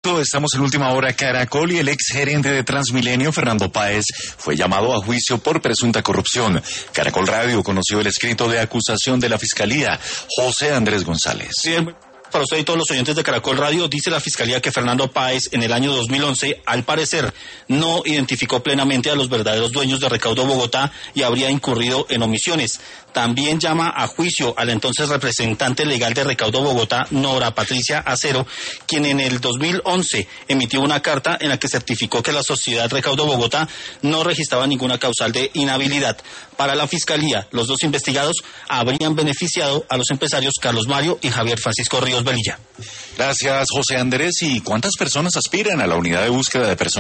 minuto, estamos en Última Hora Caracol y el ex gerente de Transmilenio, Fernando Páez, fue llamado a juicio por presunta corrupción. Caracol Radio conoció el escrito de acusación de la Fiscalía. José Andrés González. Bien. Para usted y todos los oyentes de Caracol Radio, dice la Fiscalía que Fernando Páez en el año 2011, al parecer, no identificó plenamente a los verdaderos dueños de Recaudo Bogotá y habría incurrido en omisiones. También llama a juicio al entonces representante legal de Recaudo Bogotá, Nora Patricia Acero, quien en el 2011 emitió una carta en la que certificó que la sociedad Recaudo Bogotá no registraba ninguna causal de inhabilidad. Para la Fiscalía, los dos investigados habrían beneficiado a los empresarios Carlos Mario y Javier Francisco Ríos Velilla. Gracias, José Andrés. ¿Y cuántas personas aspiran a la unidad de búsqueda de personas